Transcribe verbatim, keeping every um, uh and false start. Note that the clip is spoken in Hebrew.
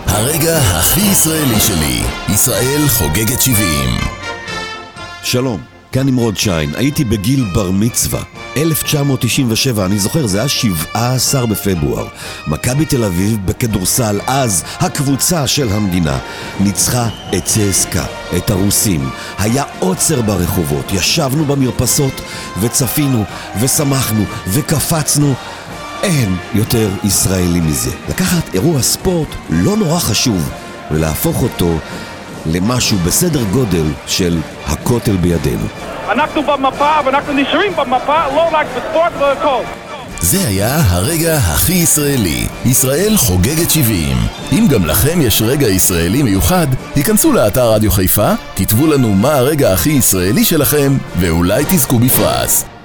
הרגע הכי ישראלי שלי. ישראל חוגגת שבעים. שלום, כאן נמרוד שיין. הייתי בגיל בר מצווה אלף תשע מאות תשעים ושבע, אני זוכר, זה היה שבעה עשר בפברואר. מכבי תל אביב בכדורסל, אז הקבוצה של המדינה, ניצחה את צסקה, את הרוסים. היה עוצר ברחובות, ישבנו במרפסות וצפינו ושמחנו וקפצנו. אין יותר ישראלי מזה. לקחת אירוע ספורט לא נורא חשוב ולהפוך אותו למשהו בסדר גודל של הכותל בידינו. אנחנו במפה ואנחנו נשארים במפה, לא רק בספורט והכל. זה היה הרגע הכי ישראלי. ישראל חוגגת שבעים. אם גם לכם יש רגע ישראלי מיוחד, היכנסו לאתר רדיו חיפה, כתבו לנו מה הרגע הכי ישראלי שלכם, ואולי תזכו בפרס.